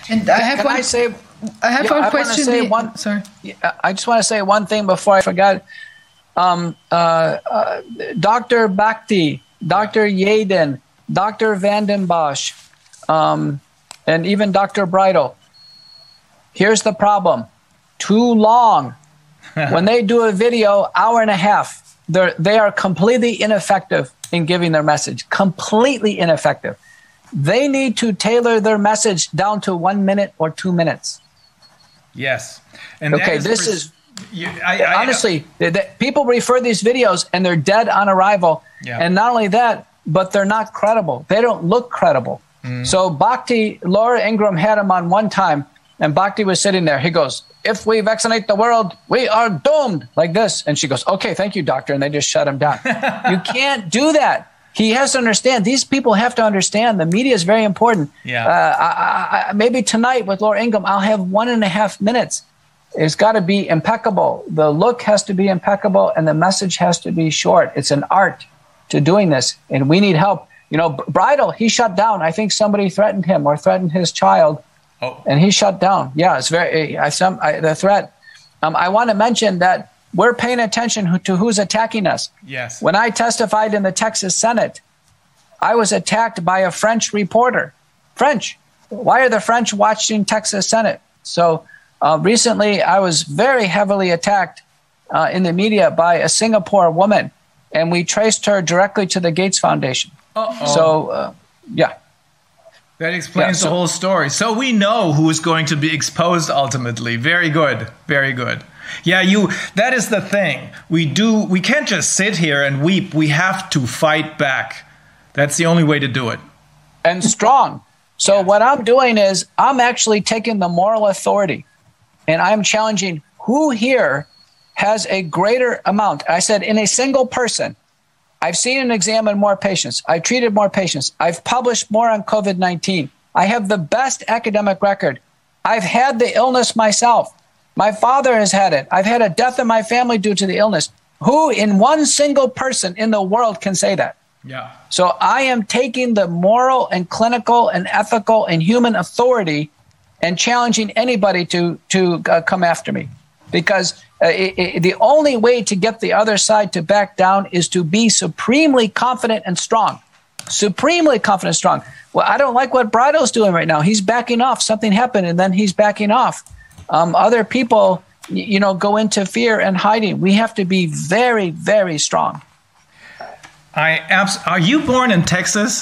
And I have one question. Sorry. I just want to say one thing before I forget. Dr. Bhakti, Dr. Yaden, Dr. Vanden Bosch, and even Dr. Bridle. Here's the problem. Too long. When they do a video, hour and a half, they are completely ineffective in giving their message. Completely ineffective. They need to tailor their message down to 1 minute or 2 minutes. Yes. And honestly, people refer these videos and they're dead on arrival. Yeah. And not only that, but they're not credible. They don't look credible. So Bhakti, Laura Ingraham had him on one time, and Bhakti was sitting there. He goes, "If we vaccinate the world, we are doomed," like this. And she goes, "Okay, thank you, doctor." And they just shut him down. You can't do that. He has to understand. These people have to understand. The media is very important. Yeah. Maybe tonight with Laura Ingraham, I'll have 1.5 minutes. It's got to be impeccable. The look has to be impeccable, and the message has to be short. It's an art to doing this, and we need help. You know, Bridle, he shut down. I think somebody threatened him or threatened his child, and he shut down. Yeah, it's the threat. I want to mention that we're paying attention to who's attacking us. Yes. When I testified in the Texas Senate, I was attacked by a French reporter. French. Why are the French watching Texas Senate? So recently, I was very heavily attacked in the media by a Singapore woman, and we traced her directly to the Gates Foundation. So, yeah. That explains the whole story. So we know who is going to be exposed ultimately. Very good. Very good. Yeah, that is the thing. We can't just sit here and weep. We have to fight back. That's the only way to do it. And strong. So what I'm doing is I'm actually taking the moral authority, and I'm challenging who here has a greater amount. I said, in a single person, I've seen and examined more patients. I've treated more patients. I've published more on COVID-19. I have the best academic record. I've had the illness myself. My father has had it. I've had a death in my family due to the illness. Who in one single person in the world can say that? Yeah. So I am taking the moral and clinical and ethical and human authority and challenging anybody to come after me. Because the only way to get the other side to back down is to be supremely confident and strong. Supremely confident and strong. Well, I don't like what Bridle's doing right now. He's backing off. Something happened, and then he's backing off. Other people, go into fear and hiding. We have to be very, very strong. Are you born in Texas?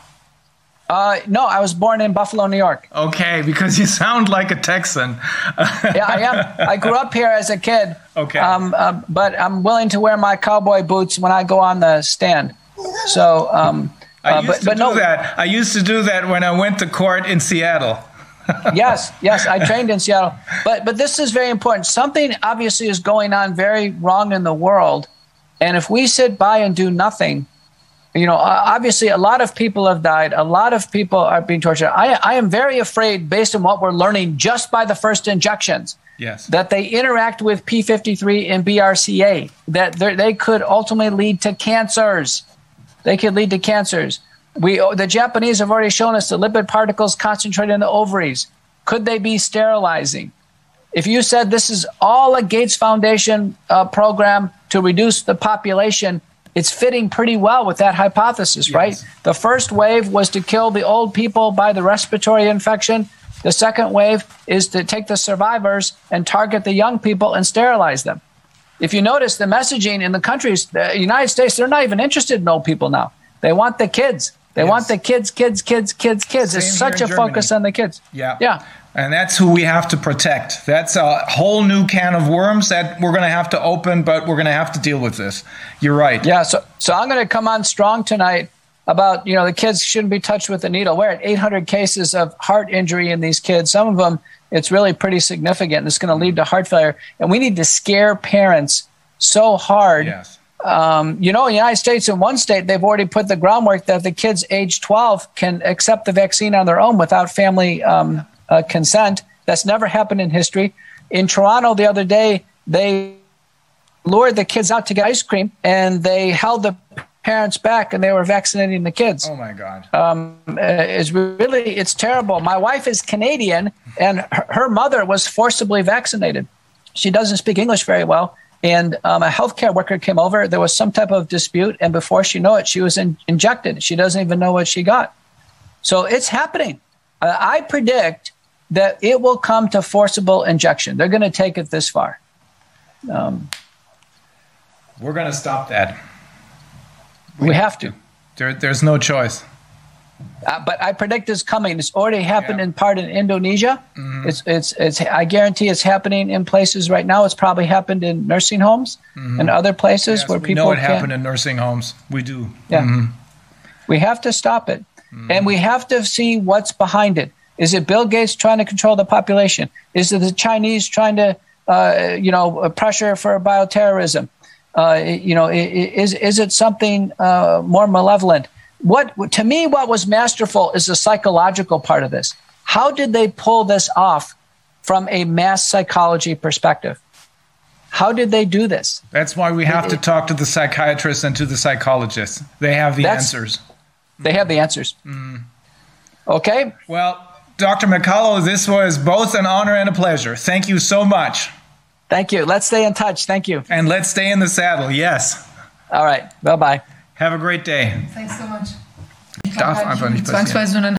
No, I was born in Buffalo, New York. Okay, because you sound like a Texan. Yeah, I am. I grew up here as a kid. Okay. But I'm willing to wear my cowboy boots when I go on the stand. So, I used to do that when I went to court in Seattle. Yes, I trained in Seattle. But this is very important. Something obviously is going on very wrong in the world. And if we sit by and do nothing, obviously a lot of people have died. A lot of people are being tortured. I am very afraid, based on what we're learning just by the first injections, that they interact with P53 and BRCA, that they could ultimately lead to cancers. They could lead to cancers. The Japanese have already shown us the lipid particles concentrated in the ovaries. Could they be sterilizing? If you said this is all a Gates Foundation program to reduce the population, it's fitting pretty well with that hypothesis, right? The first wave was to kill the old people by the respiratory infection. The second wave is to take the survivors and target the young people and sterilize them. If you notice the messaging in the countries, the United States, they're not even interested in old people now. They want the kids. They want the kids. It's such a focus on the kids. Yeah. And that's who we have to protect. That's a whole new can of worms that we're going to have to open, but we're going to have to deal with this. You're right. Yeah, so I'm going to come on strong tonight about, the kids shouldn't be touched with a needle. We're at 800 cases of heart injury in these kids. Some of them, it's really pretty significant. It's going to lead to heart failure. And we need to scare parents so hard. Yes. In the United States, in one state, they've already put the groundwork that the kids age 12 can accept the vaccine on their own without family consent. That's never happened in history. In Toronto the other day, they lured the kids out to get ice cream, and they held the parents back and they were vaccinating the kids. Oh my God. It's terrible. My wife is Canadian, and her mother was forcibly vaccinated. She doesn't speak English very well. And a healthcare worker came over. There was some type of dispute. And before she knew it, she was injected. She doesn't even know what she got. So it's happening. I predict that it will come to forcible injection. They're going to take it this far. We're going to stop that. We have to. There's no choice. But I predict it's coming. It's already happened in part in Indonesia. Mm-hmm. I guarantee it's happening in places right now. It's probably happened in nursing homes and other places where people. We know it happened in nursing homes. We do. Yeah. Mm-hmm. We have to stop it, and we have to see what's behind it. Is it Bill Gates trying to control the population? Is it the Chinese trying to, pressure for bioterrorism? Is it something more malevolent? What was masterful is the psychological part of this. How did they pull this off from a mass psychology perspective? How did they do this? That's why we have to talk to the psychiatrists and to the psychologists. They have the answers. They have the answers. Okay? Well, Dr. McCullough, this was both an honor and a pleasure. Thank you so much. Thank you. Let's stay in touch. Thank you. And let's stay in the saddle. Yes. All right. Bye-bye. Have a great day. Thanks so much. Darf einfach nicht passieren.